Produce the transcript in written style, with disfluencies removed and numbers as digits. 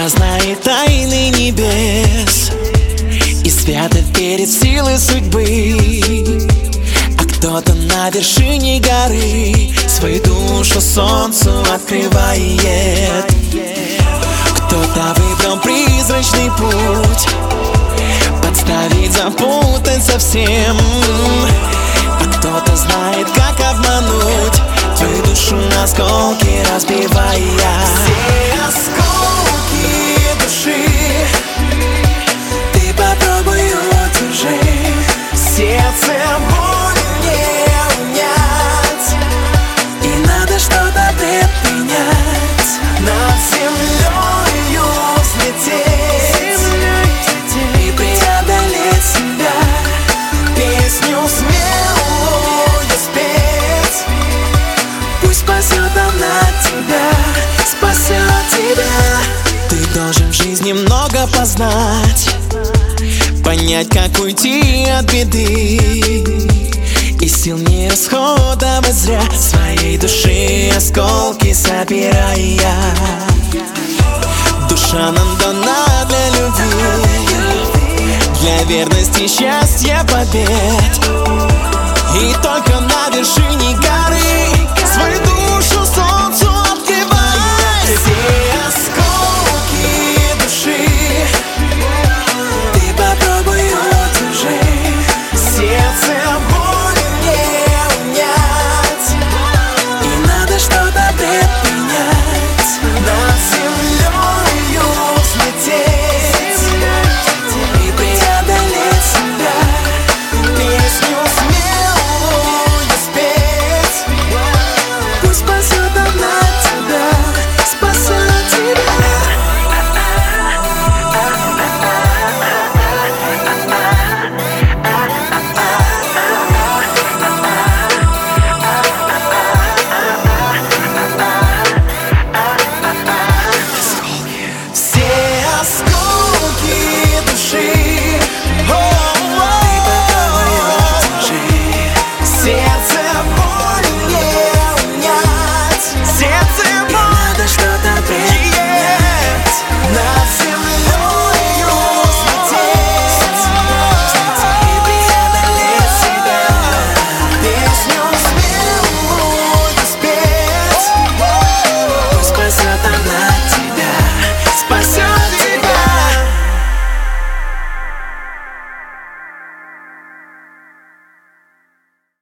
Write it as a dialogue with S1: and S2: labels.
S1: Кто-то знает тайны небес и свято верит в силы судьбы, а кто-то на вершине горы свою душу солнцу открывает. Кто-то выбрал призрачный путь, подставить, запутать совсем, а кто-то знает, как обмануть твою душу на осколки разбивая. Все осколки души ты попробуй удержи, сердце боль не унять, и надо что-то предпринять, над землею взлететь и преодолеть себя, песню смелую спеть. Пусть спасет она тебя, спасет тебя. Ты должен в жизни много познать, понять, как уйти от беды, и сил не расходовать зря, своей души осколки собирая. Душа нам дана для любви, для верности, счастья, побед, и только на вершине горы